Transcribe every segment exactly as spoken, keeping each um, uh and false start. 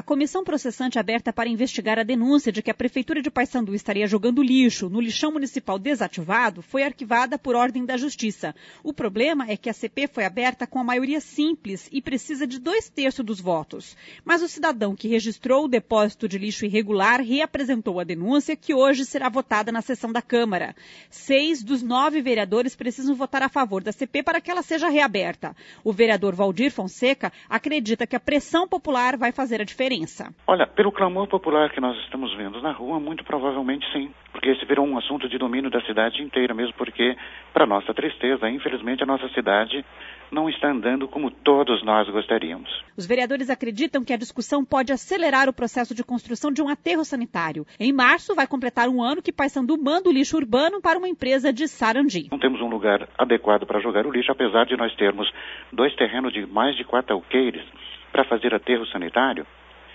comissão processante aberta para investigar a denúncia de que a Prefeitura de Paysandu estaria jogando lixo no lixão municipal desativado foi arquivada por ordem da Justiça. O problema é que a C P foi aberta com a maioria simples e precisa de dois terços dos votos. Mas o cidadão que registrou o depósito de lixo irregular reapresentou a denúncia, que hoje será votada na sessão da Câmara. Seis dos nove vereadores precisam votar a favor da C P para que ela seja reaberta. O vereador Valdir Fonseca acredita que a pressão popular vai fazer a diferença. Olha, pelo clamor popular que nós estamos vendo na rua, muito provavelmente sim, porque esse virou um assunto de domínio da cidade inteira, mesmo porque, para nossa tristeza, infelizmente a nossa cidade não está andando como todos nós gostaríamos. Os vereadores acreditam que a discussão pode acelerar o processo de construção de um aterro sanitário. Em março, vai completar um ano que Paysandu manda o lixo urbano para uma empresa de Sarandi. Não temos um lugar adequado para jogar o lixo, apesar de nós termos dois terrenos de mais de quatro alqueires para fazer aterro sanitário,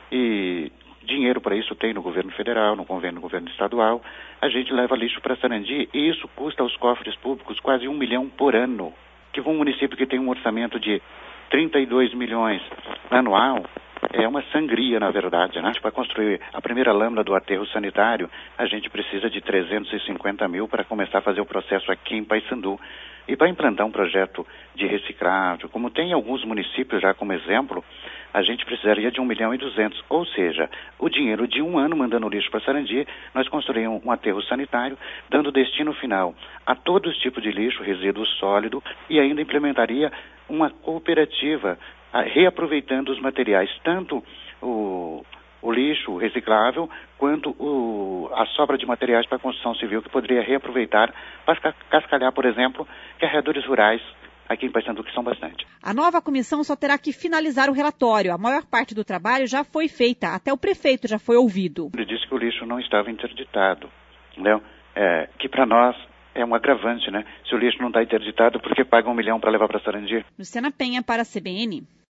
e dinheiro para isso tem no governo federal, no governo, no governo estadual. A gente leva lixo para Sarandi e isso custa aos cofres públicos quase um milhão por ano. Que um município que tem um orçamento de trinta e dois milhões anual é uma sangria, na verdade, né? Para construir a primeira lâmina do aterro sanitário, a gente precisa de trezentos e cinquenta mil para começar a fazer o processo aqui em Paysandu. E para implantar um projeto de reciclagem, como tem alguns municípios já como exemplo, a gente precisaria de um milhão e duzentos. Ou seja, o dinheiro de um ano mandando lixo para Sarandi, nós construímos um aterro sanitário, dando destino final a todos os tipos de lixo, resíduo sólido, e ainda implementaria uma cooperativa, reaproveitando os materiais, tanto o... o lixo reciclável, quanto o, a sobra de materiais para a construção civil, que poderia reaproveitar para cascalhar, por exemplo, carregadores rurais aqui em Paysandu, que são bastante. A nova comissão só terá que finalizar o relatório. A maior parte do trabalho já foi feita, até o prefeito já foi ouvido. Ele disse que o lixo não estava interditado, entendeu? É, que para nós é um agravante, né? Se o lixo não está interditado, por que paga um milhão para levar para Sarandi? Luciana Penha para a C B N.